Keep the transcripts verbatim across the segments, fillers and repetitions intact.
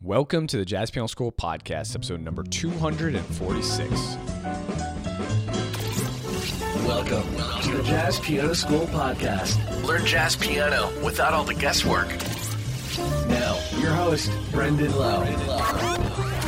Welcome to the Jazz Piano School Podcast, episode number two hundred forty-six. Welcome to the Jazz Piano School Podcast. Learn jazz piano without all the guesswork. Now, your host, Brendan Lowe. Brendan Lowe.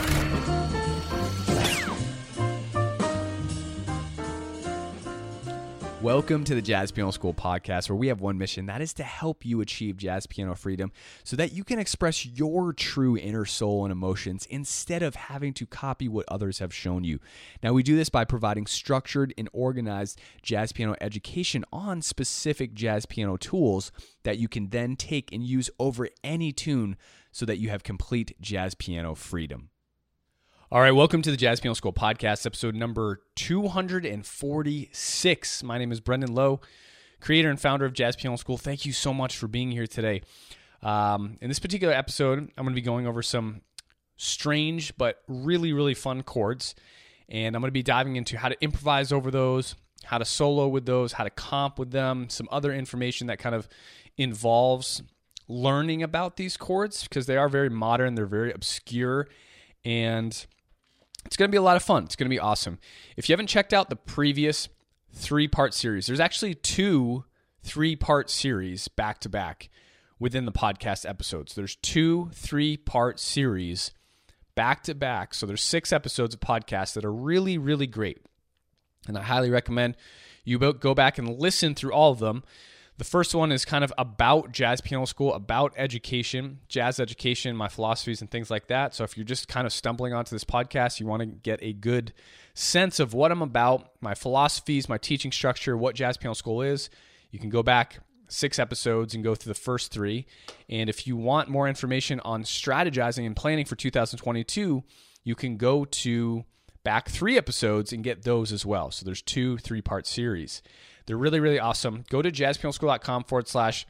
Welcome to the Jazz Piano School Podcast, where we have one mission, that is to help you achieve jazz piano freedom so that you can express your true inner soul and emotions instead of having to copy what others have shown you. Now, we do this by providing structured and organized jazz piano education on specific jazz piano tools that you can then take and use over any tune so that you have complete jazz piano freedom. All right, welcome to the Jazz Piano School Podcast, episode number two hundred forty-six. My name is Brendan Lowe, creator and founder of Jazz Piano School. Thank you so much for being here today. Um, in this particular episode, I'm going to be going over some strange but really, really fun chords, and I'm going to be diving into how to improvise over those, how to solo with those, how to comp with them, some other information that kind of involves learning about these chords because they are very modern, they're very obscure, and it's going to be a lot of fun. It's going to be awesome. If you haven't checked out the previous three-part series, there's actually two three-part series back-to-back within the podcast episodes. There's two three-part series back-to-back. So there's six episodes of podcasts that are really, really great. And I highly recommend you go back and listen through all of them. The first one is kind of about Jazz Piano School, about education, jazz education, my philosophies and things like that. So if you're just kind of stumbling onto this podcast, you want to get a good sense of what I'm about, my philosophies, my teaching structure, what Jazz Piano School is, you can go back six episodes and go through the first three. And if you want more information on strategizing and planning for two thousand twenty-two, you can go to back three episodes and get those as well. So there's two three-part series. They're really, really awesome. Go to jazzpianoschool.com forward slash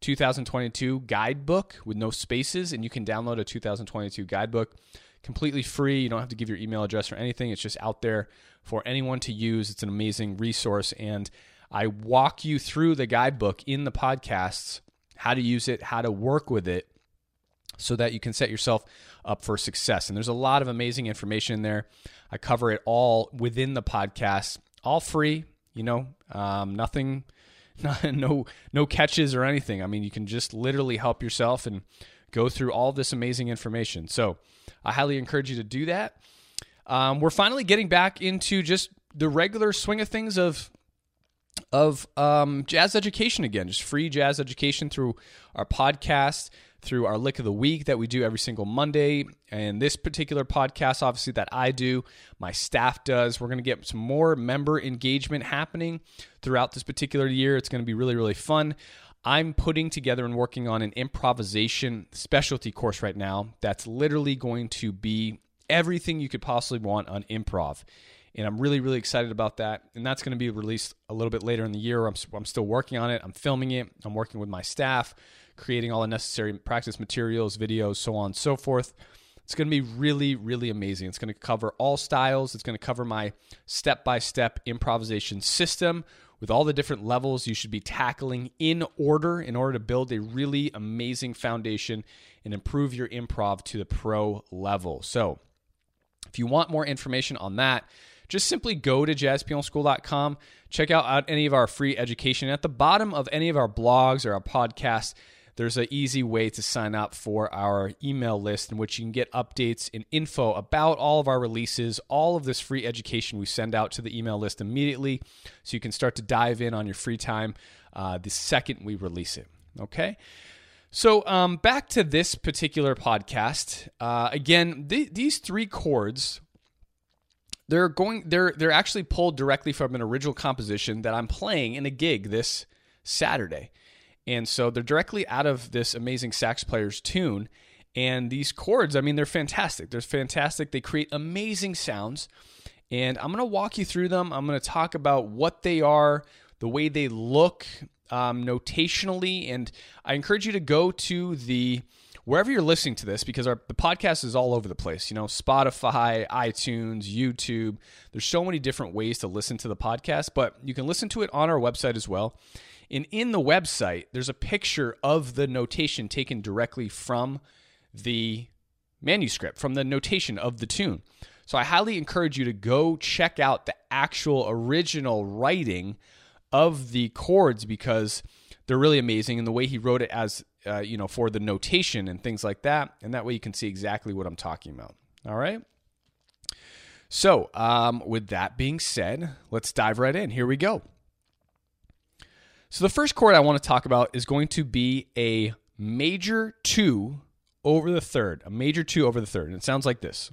2022 guidebook with no spaces, and you can download a two thousand twenty-two guidebook completely free. You don't have to give your email address or anything. It's just out there for anyone to use. It's an amazing resource, and I walk you through the guidebook in the podcasts, how to use it, how to work with it, so that you can set yourself up for success. And there's a lot of amazing information in there. I cover it all within the podcast, all free. You know, um, nothing, no, no catches or anything. I mean, you can just literally help yourself and go through all this amazing information. So I highly encourage you to do that. Um, we're finally getting back into just the regular swing of things of of um, jazz education again, just free jazz education through our podcast, through our Lick of the Week that we do every single Monday. And this particular podcast, obviously, that I do, my staff does. We're going to get some more member engagement happening throughout this particular year. It's going to be really, really fun. I'm putting together and working on an improvisation specialty course right now that's literally going to be everything you could possibly want on improv. And I'm really, really excited about that. And that's going to be released a little bit later in the year. I'm, I'm still working on it. I'm filming it. I'm working with my staff, creating all the necessary practice materials, videos, so on and so forth. It's going to be really, really amazing. It's going to cover all styles. It's going to cover my step-by-step improvisation system with all the different levels you should be tackling in order in order to build a really amazing foundation and improve your improv to the pro level. So if you want more information on that, just simply go to jazz piano school dot com, check out any of our free education. At the bottom of any of our blogs or our podcasts, there's an easy way to sign up for our email list in which you can get updates and info about all of our releases, all of this free education we send out to the email list immediately so you can start to dive in on your free time uh, the second we release it, okay? So um, back to this particular podcast. Uh, again, th- these three chords, they're going. They're they're actually pulled directly from an original composition that I'm playing in a gig this Saturday, and so they're directly out of this amazing sax player's tune. And these chords, I mean, they're fantastic. They're fantastic. They create amazing sounds, and I'm going to walk you through them. I'm going to talk about what they are, the way they look, um, notationally, and I encourage you to go to the wherever you're listening to this, because our the podcast is all over the place, you know, Spotify, iTunes, YouTube. There's so many different ways to listen to the podcast, but you can listen to it on our website as well. And in the website, there's a picture of the notation taken directly from the manuscript, from the notation of the tune. So I highly encourage you to go check out the actual original writing of the chords, because they're really amazing, and the way he wrote it as, uh, you know, for the notation and things like that, and that way you can see exactly what I'm talking about. All right? So, um, with that being said, let's dive right in. Here we go. So the first chord I want to talk about is going to be a major two over the third, a major two over the third, and it sounds like this.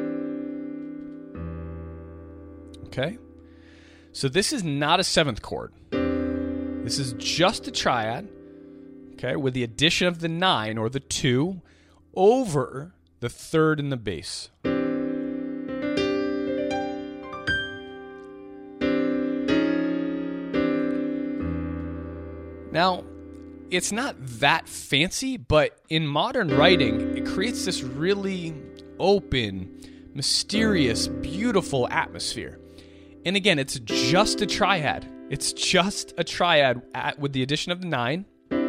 Okay? So this is not a seventh chord. This is just a triad, okay, with the addition of the nine or the two over the third in the bass. Now, it's not that fancy, but in modern writing, it creates this really open, mysterious, beautiful atmosphere. And again, it's just a triad. It's just a triad at, with the addition of the nine.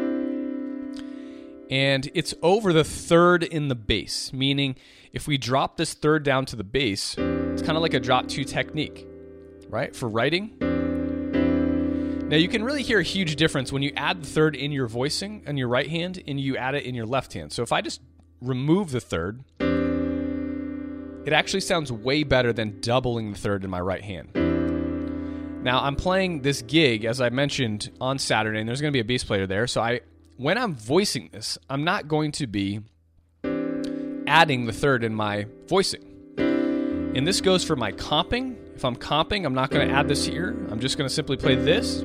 And it's over the third in the bass, meaning if we drop this third down to the bass, it's kind of like a drop two technique, right, for writing. Now, you can really hear a huge difference when you add the third in your voicing on your right hand and you add it in your left hand. So if I just remove the third, it actually sounds way better than doubling the third in my right hand. Now, I'm playing this gig, as I mentioned, on Saturday, and there's going to be a bass player there. So I, when I'm voicing this, I'm not going to be adding the third in my voicing. And this goes for my comping. If I'm comping, I'm not going to add this here. I'm just going to simply play this.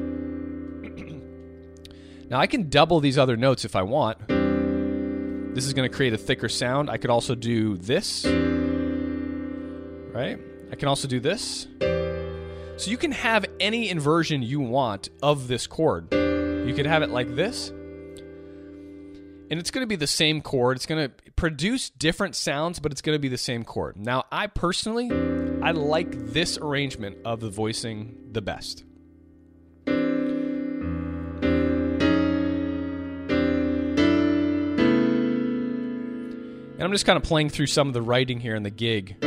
Now, I can double these other notes if I want. This is going to create a thicker sound. I could also do this, right? I can also do this. So you can have any inversion you want of this chord. You could have it like this, and it's going to be the same chord. It's going to produce different sounds, but it's going to be the same chord. Now, I personally, I like this arrangement of the voicing the best. And I'm just kind of playing through some of the writing here in the gig.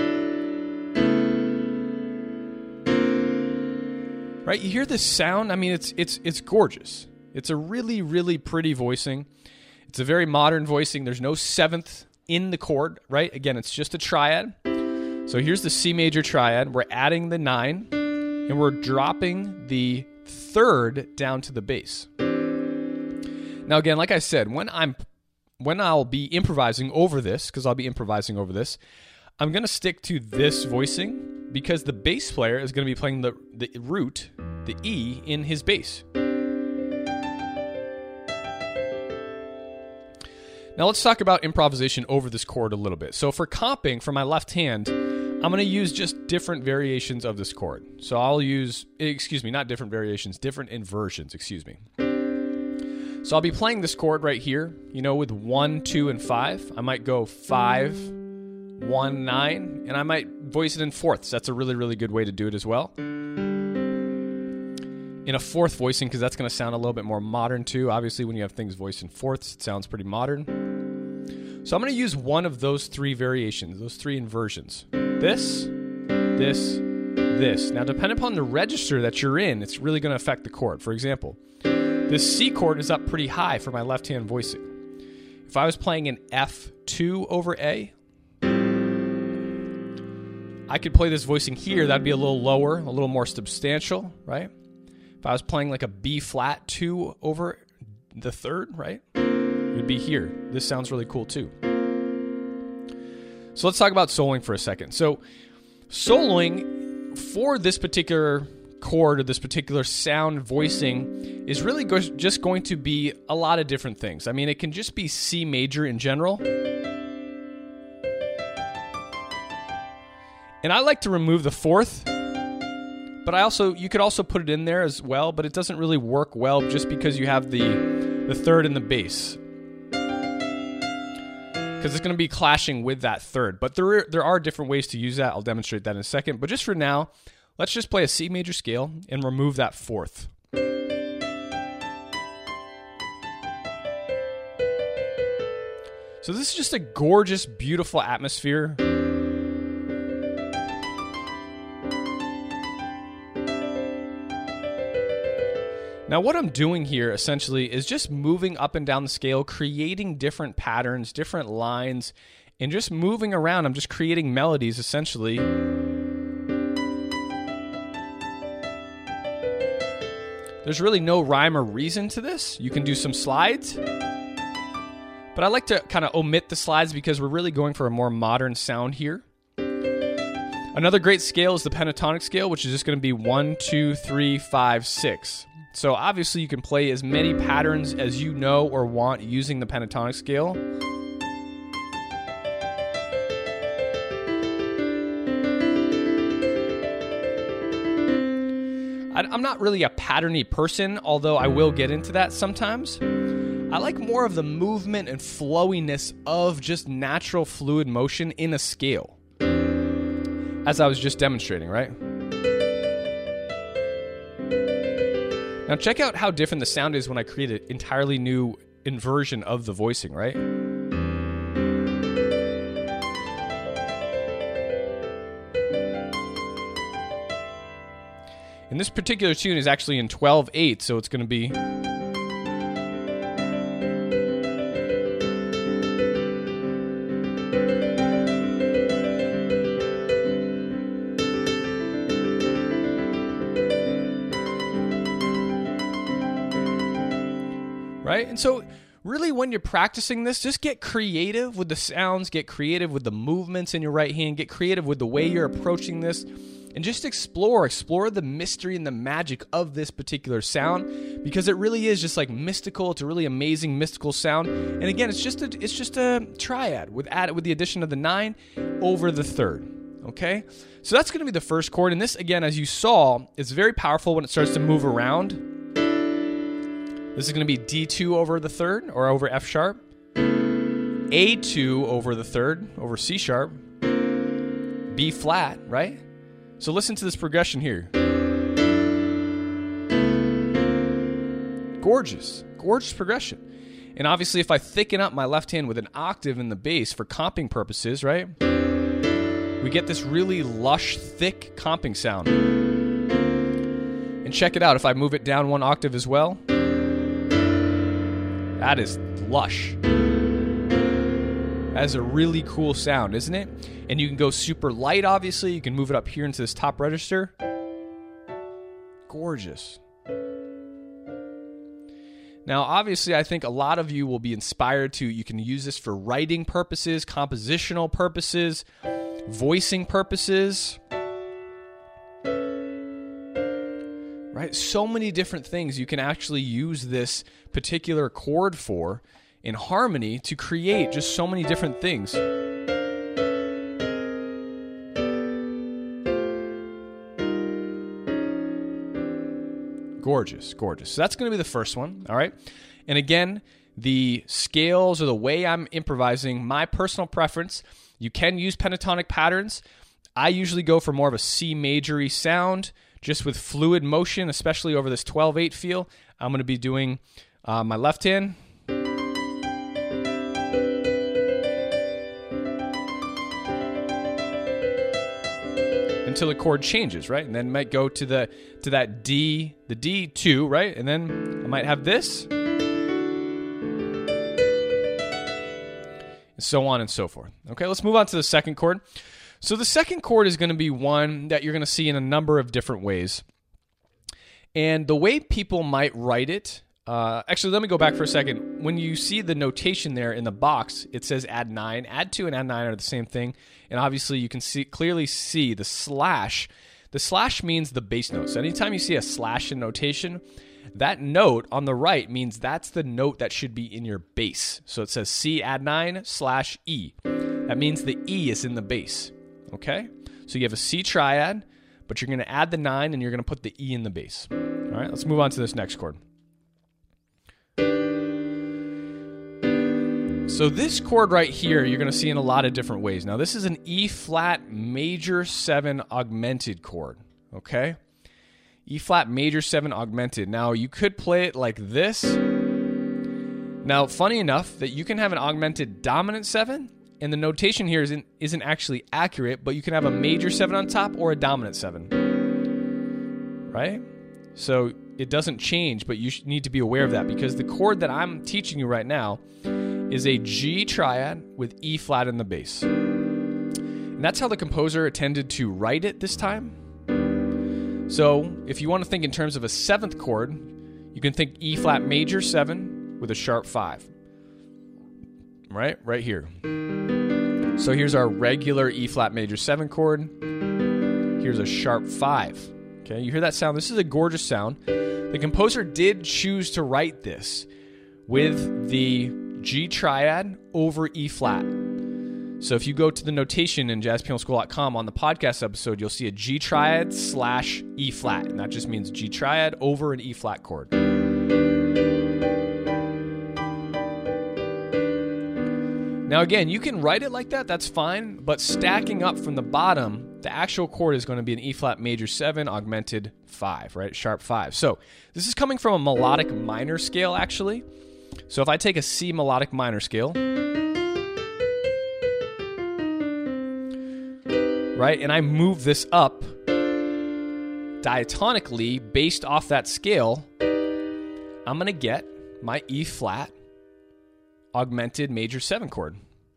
Right? You hear this sound? I mean, it's it's it's gorgeous. It's a really, really pretty voicing. It's a very modern voicing. There's no seventh in the chord, right? Again, it's just a triad. So here's the C major triad. We're adding the nine, and we're dropping the third down to the bass. Now, again, like I said, when I'm when I'll be improvising over this, because I'll be improvising over this, I'm going to stick to this voicing because the bass player is going to be playing the, the root, the E, in his bass. Now let's talk about improvisation over this chord a little bit. So for comping, for my left hand, I'm going to use just different variations of this chord. So I'll use, excuse me, not different variations, different inversions, excuse me. So I'll be playing this chord right here, you know, with one, two, and five. I might go five, one, nine, and I might voice it in fourths. That's a really, really good way to do it as well. In a fourth voicing, because that's going to sound a little bit more modern too. Obviously, when you have things voiced in fourths, it sounds pretty modern. So I'm going to use one of those three variations, those three inversions. This, this, this. Now, depending upon the register that you're in, it's really going to affect the chord. For example, this C chord is up pretty high for my left-hand voicing. If I was playing an F two over A, I could play this voicing here. That'd be a little lower, a little more substantial, right? If I was playing like a B flat two over the third, right? It would be here. This sounds really cool too. So let's talk about soloing for a second. So soloing for this particular chord or this particular sound voicing is really go- just going to be a lot of different things. I mean, it can just be C major in general. And I like to remove the fourth, but I also, you could also put it in there as well, but it doesn't really work well just because you have the, the third and the bass. Because it's going to be clashing with that third. But there, there are different ways to use that. I'll demonstrate that in a second. But just for now, let's just play a C major scale and remove that fourth. So So this is just a gorgeous, beautiful atmosphere. Now what I'm doing here essentially is just moving up and down the scale, creating different patterns, different lines, and just moving around. I'm just creating melodies essentially. There's really no rhyme or reason to this. You can do some slides, but I like to kind of omit the slides because we're really going for a more modern sound here. Another great scale is the pentatonic scale, which is just going to be one, two, three, five, six. So obviously you can play as many patterns as you know or want using the pentatonic scale. I'm not really a patterny person, although I will get into that sometimes. I like more of the movement and flowiness of just natural fluid motion in a scale, as I was just demonstrating, right? Now check out how different the sound is when I create an entirely new inversion of the voicing, right? And this particular tune is actually in twelve eight, so it's going to be... Right? And so really when you're practicing this, just get creative with the sounds, get creative with the movements in your right hand, get creative with the way you're approaching this, and just explore, explore the mystery and the magic of this particular sound, because it really is just like mystical. It's a really amazing mystical sound. And again, it's just a, it's just a triad with add, with the addition of the nine over the third. Okay? So that's going to be the first chord. And this, again, as you saw, is very powerful when it starts to move around. This is going to be D two over the third, or over F sharp. A two over the third, over C sharp. B flat, right? So listen to this progression here. Gorgeous, gorgeous progression. And obviously if I thicken up my left hand with an octave in the bass for comping purposes, right? We get this really lush, thick comping sound. And check it out, if I move it down one octave as well, that is lush. That is a really cool sound, isn't it? And you can go super light, obviously. You can move it up here into this top register. Gorgeous. Now, obviously, I think a lot of you will be inspired to, you can use this for writing purposes, compositional purposes, voicing purposes. Right? So many different things you can actually use this particular chord for in harmony to create just so many different things. Gorgeous, gorgeous. So that's going to be the first one, all right? And again, the scales or the way I'm improvising, my personal preference, you can use pentatonic patterns. I usually go for more of a C major-y sound, just with fluid motion, especially over this twelve eight feel. I'm going to be doing uh, my left hand. Until the chord changes, right? And then might go to the to that D, the D two, right? And then I might have this. And so on and so forth. Okay, let's move on to the second chord. So the second chord is going to be one that you're going to see in a number of different ways. And the way people might write it, uh, actually, let me go back for a second. When you see the notation there in the box, it says add nine. Add two and add nine are the same thing. And obviously, you can see clearly see the slash. The slash means the bass note. So anytime you see a slash in notation, that note on the right means that's the note that should be in your bass. So it says C add nine slash E. That means the E is in the bass. Okay? So you have a C triad, but you're going to add the nine and you're going to put the E in the bass. All right, let's move on to this next chord. So this chord right here, you're going to see in a lot of different ways. Now, this is an E flat major seven augmented chord. Okay? E flat major seven augmented. Now, you could play it like this. Now, funny enough that you can have an augmented dominant seven, and the notation here isn't, isn't actually accurate, but you can have a major seven on top or a dominant seven, right? So it doesn't change, but you need to be aware of that because the chord that I'm teaching you right now is a G triad with E flat in the bass. And that's how the composer intended to write it this time. So if you want to think in terms of a seventh chord, you can think E flat major seven with a sharp five. Right? Right here. So here's our regular E flat major seven chord. Here's a sharp five. Okay, you hear that sound? This is a gorgeous sound. The composer did choose to write this with the G triad over E flat. So if you go to the notation in jazz piano school dot com on the podcast episode, you'll see a G triad slash E flat. And that just means G triad over an E flat chord. Now again, you can write it like that, that's fine, but stacking up from the bottom, the actual chord is going to be an E flat major seven augmented five, right? Sharp five. So this is coming from a melodic minor scale, actually. So if I take a C melodic minor scale, right, and I move this up diatonically based off that scale, I'm going to get my E flat augmented major seven chord.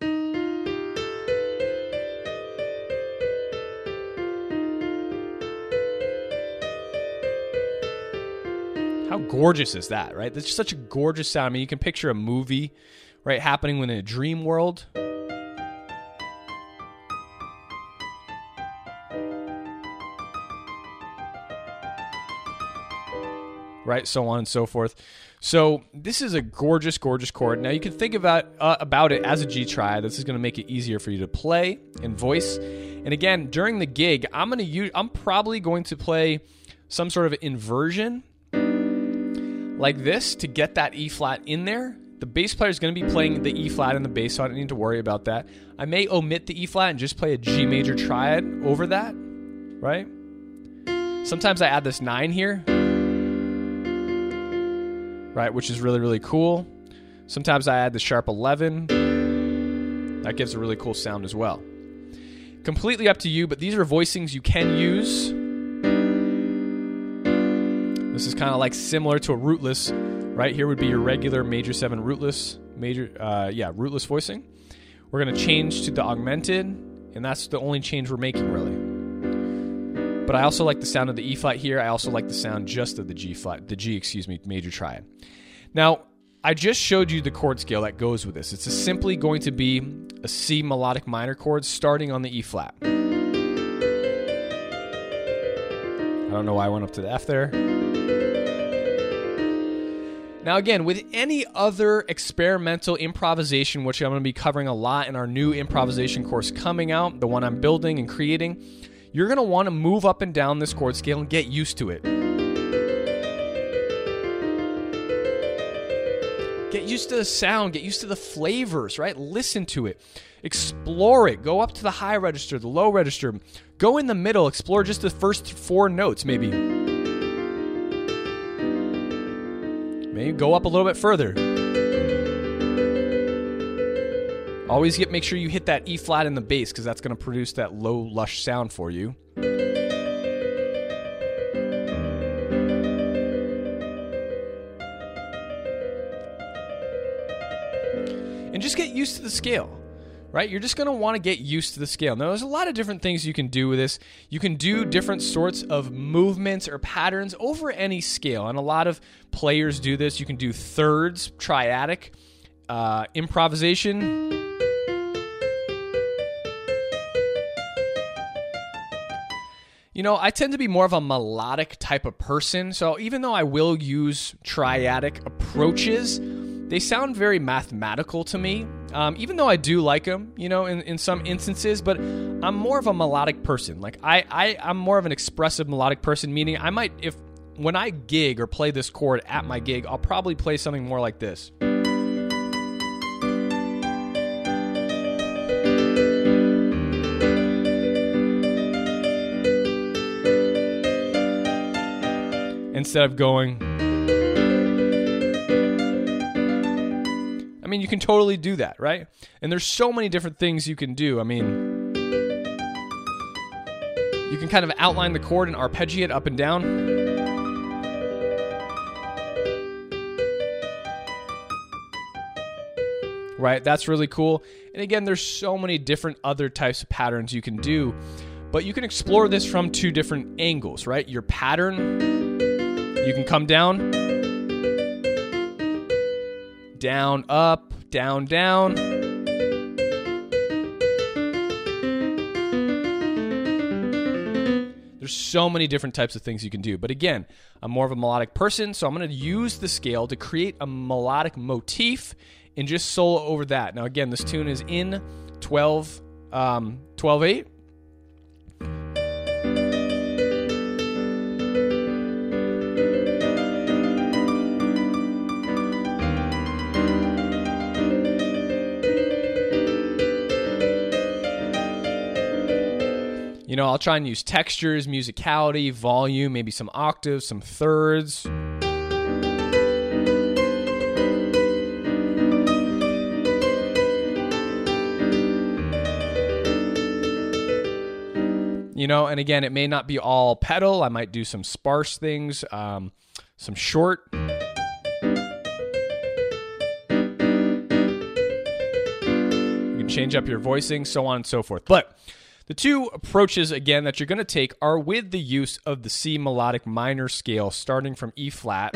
How gorgeous is that, right? That's just such a gorgeous sound. I mean, you can picture a movie, right, happening within a dream world. Right, so on and so forth. So this is a gorgeous, gorgeous chord. Now you can think about uh, about it as a G triad. This is going to make it easier for you to play and voice. And again, during the gig, I'm going to use. I'm probably going to play some sort of inversion like this to get that E flat in there. The bass player is going to be playing the E flat in the bass, so I don't need to worry about that. I may omit the E flat and just play a G major triad over that, right? Sometimes I add this nine here. Right, which is really, really cool. Sometimes I add the sharp eleven. That gives a really cool sound as well. Completely up to you, but these are voicings you can use. This is kind of like similar to a rootless. Right here would be your regular major seven rootless, major, uh, yeah, rootless voicing. We're going to change to the augmented, and that's the only change we're making, really. But I also like the sound of the E flat here. I also like the sound just of the G flat, the G, excuse me, major triad. Now, I just showed you the chord scale that goes with this. It's simply going to be a C melodic minor chord starting on the E flat. I don't know why I went up to the F there. Now again, with any other experimental improvisation, which I'm going to be covering a lot in our new improvisation course coming out, the one I'm building and creating, you're going to want to move up and down this chord scale and get used to it. Get used to the sound, get used to the flavors, right? Listen to it. Explore it. Go up to the high register, the low register. Go in the middle, explore just the first four notes, maybe. Maybe go up a little bit further. Always get make sure you hit that E flat in the bass because that's going to produce that low, lush sound for you. And just get used to the scale, right? You're just going to want to get used to the scale. Now, there's a lot of different things you can do with this. You can do different sorts of movements or patterns over any scale, and a lot of players do this. You can do thirds, triadic, uh, improvisation. You know, I tend to be more of a melodic type of person, so even though I will use triadic approaches, they sound very mathematical to me, um, even though I do like them, you know, in, in some instances, but I'm more of a melodic person. Like, I, I, I'm more of an expressive melodic person, meaning I might, if when I gig or play this chord at my gig, I'll probably play something more like this. Instead of going, mean, you can totally do that, right? And there's so many different things you can do. I mean, you can kind of outline the chord and arpeggiate up and down. Right? That's really cool. And again, there's so many different other types of patterns you can do, but you can explore this from two different angles, right? Your pattern, you can come down, down, up, down, down. There's so many different types of things you can do. But again, I'm more of a melodic person, so I'm going to use the scale to create a melodic motif and just solo over that. Now again, this tune is in twelve, um, twelve eight. You know, I'll try and use textures, musicality, volume, maybe some octaves, some thirds. You know, and again, it may not be all pedal. I might do some sparse things, um, some short. You can change up your voicing, so on and so forth. But the two approaches, again, that you're going to take are with the use of the C melodic minor scale, starting from E flat.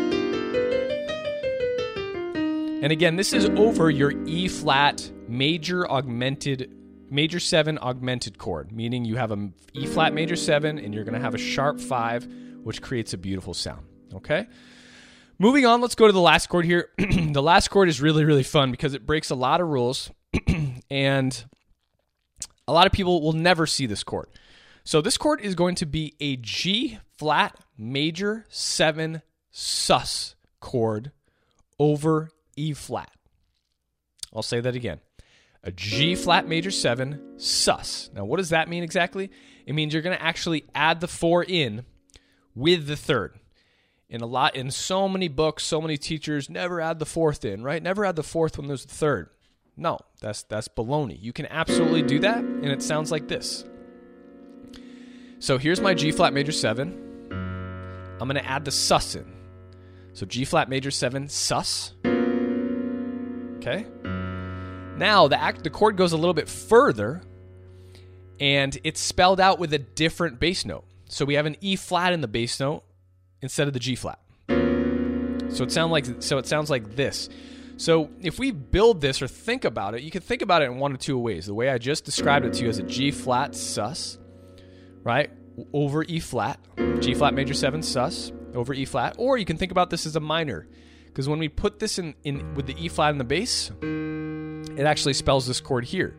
And again, this is over your E flat major augmented major seven augmented chord, meaning you have a E flat major seven and you're going to have a sharp five, which creates a beautiful sound. Okay? Moving on, let's go to the last chord here. The last chord is really, really fun because it breaks a lot of rules and a lot of people will never see this chord. So this chord is going to be a G flat major seven sus chord over E flat. I'll say that again. A G flat major seven sus. Now, what does that mean exactly? It means you're going to actually add the four in with the third. In a lot, in so many books, so many teachers never add the fourth in, right? Never add the fourth when there's the third. No, that's that's baloney. You can absolutely do that, and it sounds like this. So here's my G flat major seven. I'm going to add the sus in. So G flat major seven sus. Okay. Now, the act, the chord goes a little bit further, and it's spelled out with a different bass note. So we have an E flat in the bass note instead of the G flat. So it sound like so it sounds like this. So if we build this or think about it, you can think about it in one of two ways. The way I just described it to you as a G flat sus, right, over E flat, G flat major seven sus over E flat, or you can think about this as a minor, because when we put this in, in with the E flat in the bass, it actually spells this chord here.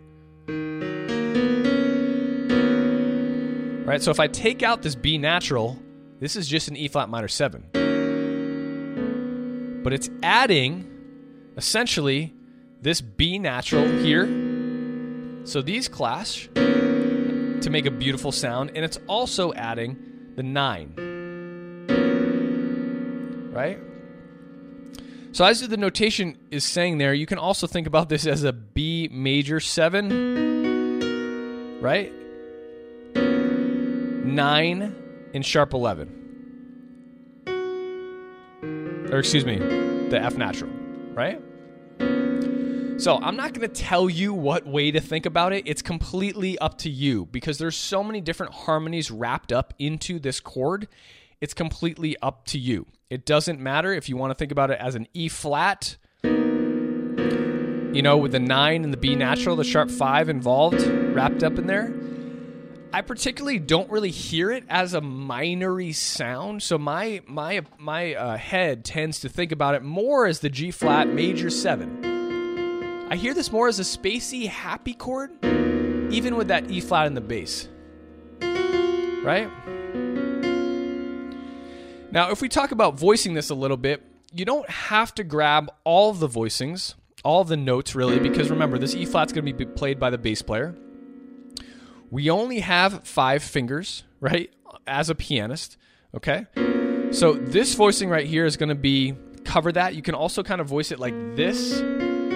Right? So if I take out this B natural, this is just an E flat minor seven. But it's adding, essentially, this B natural here. So these clash to make a beautiful sound, and it's also adding the nine. Right? So as the notation is saying there, you can also think about this as a B major seven, right? nine and sharp eleven. Or excuse me, the F natural, right? So I'm not going to tell you what way to think about it. It's completely up to you because there's so many different harmonies wrapped up into this chord. It's completely up to you. It doesn't matter if you want to think about it as an E flat, you know, with the nine and the B natural, the sharp five involved, wrapped up in there. I particularly don't really hear it as a minory sound, so my my my uh, head tends to think about it more as the G flat major seven. I hear this more as a spacey, happy chord, even with that E flat in the bass, right? Now, if we talk about voicing this a little bit, you don't have to grab all of the voicings, all of the notes really, because remember, this E flat's going to be played by the bass player. We only have five fingers, right, as a pianist, okay? So this voicing right here is going to be, cover that. You can also kind of voice it like this,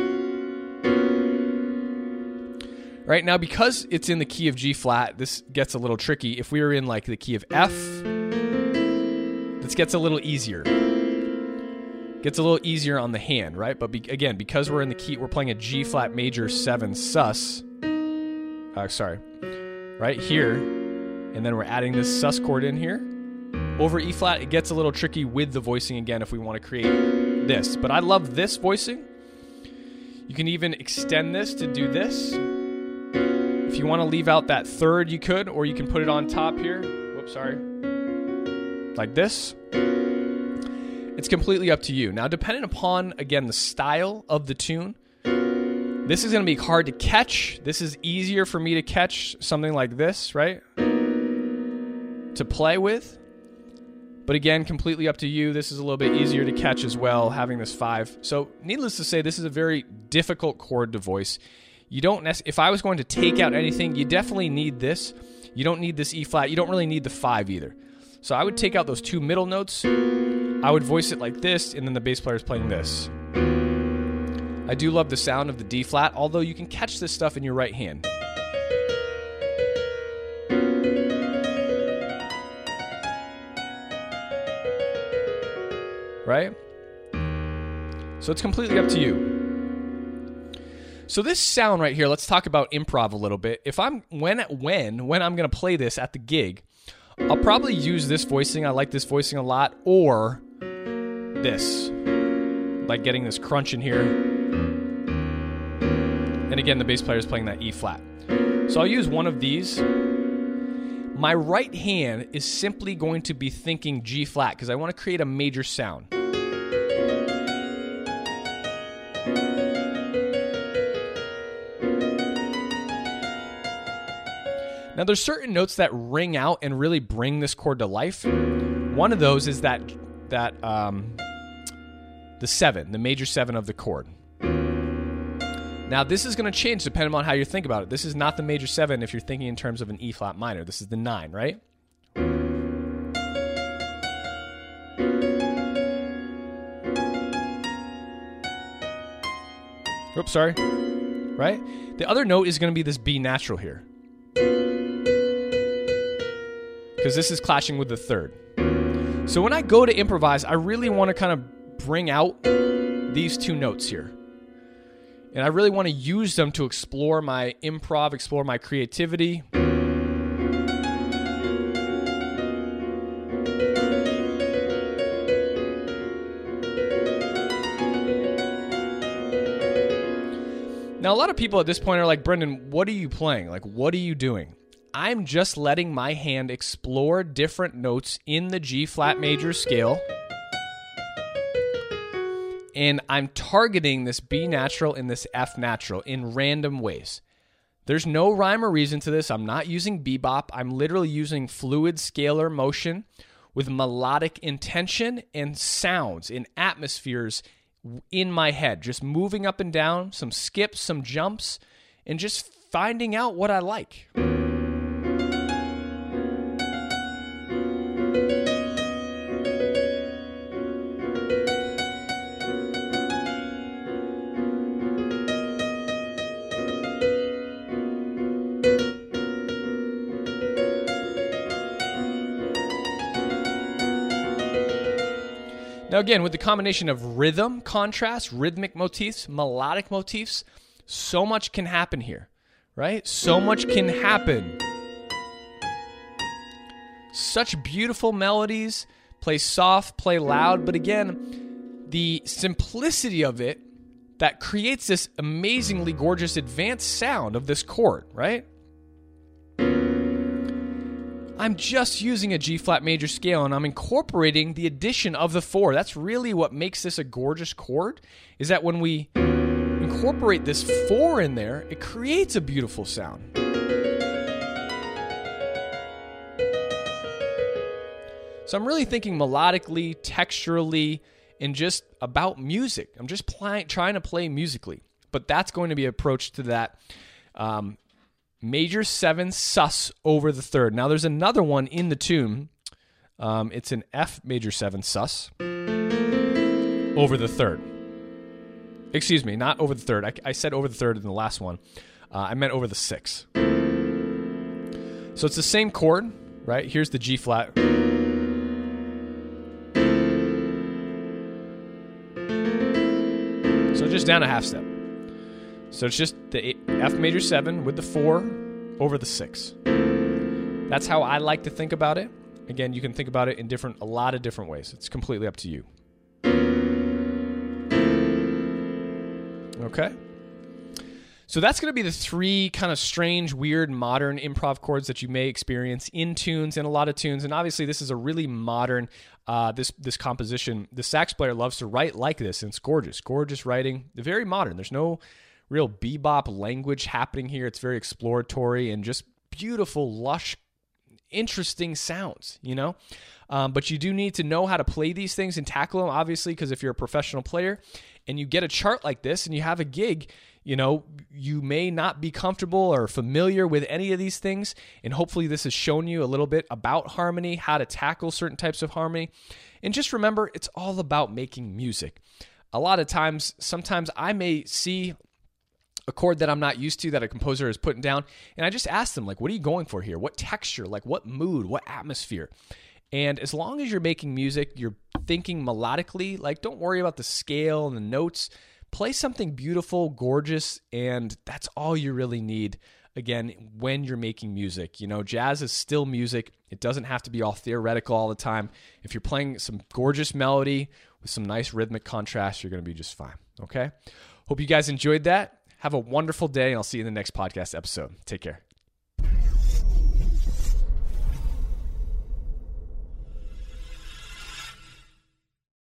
Right now, because it's in the key of G flat, this gets a little tricky. If we were in like the key of F, this gets a little easier. Gets a little easier on the hand, right? But be, again, because we're in the key, we're playing a G flat major seven sus. Uh, sorry, right here, and then we're adding this sus chord in here. Over E flat, it gets a little tricky with the voicing again if we want to create this. But I love this voicing. You can even extend this to do this. If you want to leave out that third, you could, or you can put it on top here. Whoops, sorry. Like this. It's completely up to you. Now, depending upon, again, the style of the tune, this is going to be hard to catch. This is easier for me to catch something like this, right? To play with. But again, completely up to you. This is a little bit easier to catch as well, having this five. So, needless to say, this is a very difficult chord to voice. You don't nec- if I was going to take out anything, you definitely need this. You don't need this E flat. You don't really need the five either. So I would take out those two middle notes. I would voice it like this, and then the bass player is playing this. I do love the sound of the D flat, although you can catch this stuff in your right hand. Right? So it's completely up to you. So this sound right here, let's talk about improv a little bit. If I'm when when when I'm going to play this at the gig, I'll probably use this voicing. I like this voicing a lot, or this, like getting this crunch in here. And again, the bass player is playing that E flat. So I'll use one of these. My right hand is simply going to be thinking G flat because I want to create a major sound. Now, there's certain notes that ring out and really bring this chord to life. One of those is that that um, the seven, the major seven of the chord. Now, this is going to change depending on how you think about it. This is not the major seven if you're thinking in terms of an E flat minor. This is the nine, right? Oops, sorry. Right? The other note is going to be this B natural here. Because this is clashing with the third. So when I go to improvise, I really want to kind of bring out these two notes here. And I really want to use them to explore my improv, explore my creativity. Now, a lot of people at this point are like, Brendan, what are you playing? Like, what are you doing? I'm just letting my hand explore different notes in the G flat major scale. And I'm targeting this B natural and this F natural in random ways. There's no rhyme or reason to this. I'm not using bebop. I'm literally using fluid scalar motion with melodic intention and sounds and atmospheres in my head. Just moving up and down, some skips, some jumps, and just finding out what I like. Now again, with the combination of rhythm, contrast, rhythmic motifs, melodic motifs, so much can happen here, right? So much can happen. Such beautiful melodies, play soft, play loud, but again, the simplicity of it that creates this amazingly gorgeous advanced sound of this chord, right? I'm just using a G-flat major scale, and I'm incorporating the addition of the four. That's really what makes this a gorgeous chord, is that when we incorporate this four in there, it creates a beautiful sound. So I'm really thinking melodically, texturally, and just about music. I'm just pl- trying to play musically. But that's going to be an approach to that um, major seven sus over the third. Now there's another one in the tune. Um, it's an F major seven sus over the third. Excuse me, not over the third. I, I said over the third in the last one. Uh, I meant over the six. So it's the same chord, right? Here's the G flat. So just down a half step. So it's just the F major seven with the four over the six. That's how I like to think about it. Again, you can think about it in different, a lot of different ways. It's completely up to you. Okay. So that's going to be the three kind of strange, weird, modern improv chords that you may experience in tunes and a lot of tunes. And obviously, this is a really modern, uh, this this composition. The sax player loves to write like this, and it's gorgeous, gorgeous writing. They're very modern. There's no real bebop language happening here. It's very exploratory and just beautiful, lush, interesting sounds, you know? Um, but you do need to know how to play these things and tackle them, obviously, because if you're a professional player and you get a chart like this and you have a gig, you know, you may not be comfortable or familiar with any of these things. And hopefully this has shown you a little bit about harmony, how to tackle certain types of harmony. And just remember, it's all about making music. A lot of times, sometimes I may see a chord that I'm not used to that a composer is putting down, and I just ask them, like, what are you going for here? What texture? Like, what mood? What atmosphere? And as long as you're making music, you're thinking melodically, like, don't worry about the scale and the notes. Play something beautiful, gorgeous, and that's all you really need, again, when you're making music. You know, jazz is still music. It doesn't have to be all theoretical all the time. If you're playing some gorgeous melody with some nice rhythmic contrast, you're going to be just fine, okay? Hope you guys enjoyed that. Have a wonderful day, and I'll see you in the next podcast episode. Take care.